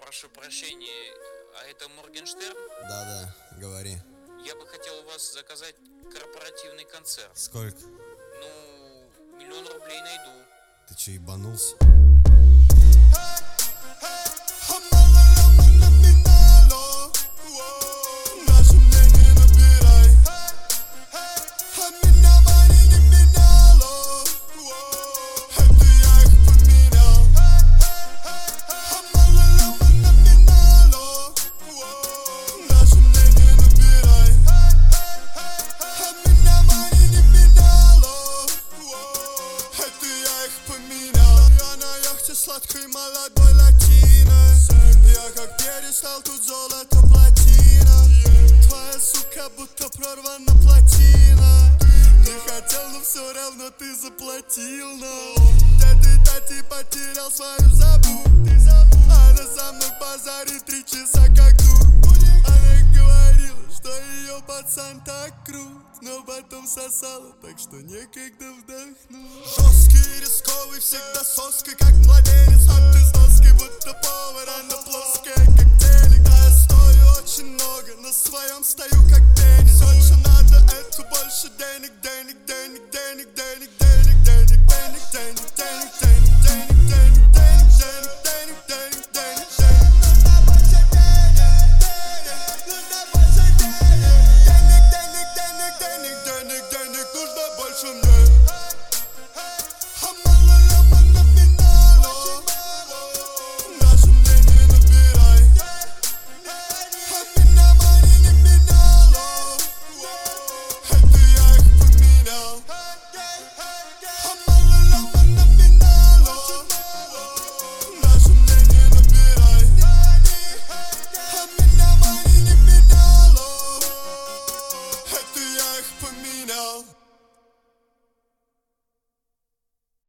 прошу прощения, а это Моргенштерн? Да-да, говори. Я бы хотел у вас заказать корпоративный концерт. Сколько? Ну, 1 000 000 рублей найду. Ты че, ебанулся? Сладкой молодой латиной. Я как перестал, тут золото платина. Твоя сука будто прорвана плотина. Не хотел, но все равно ты заплатил. Но ты потерял свою забу. Она за мной базарит 3 часа как дур. Она говорила, что ее пацан так крут, но потом сосала, так что некогда вдохнуть. Жесткий, рисковый, всегда соской, как младенец.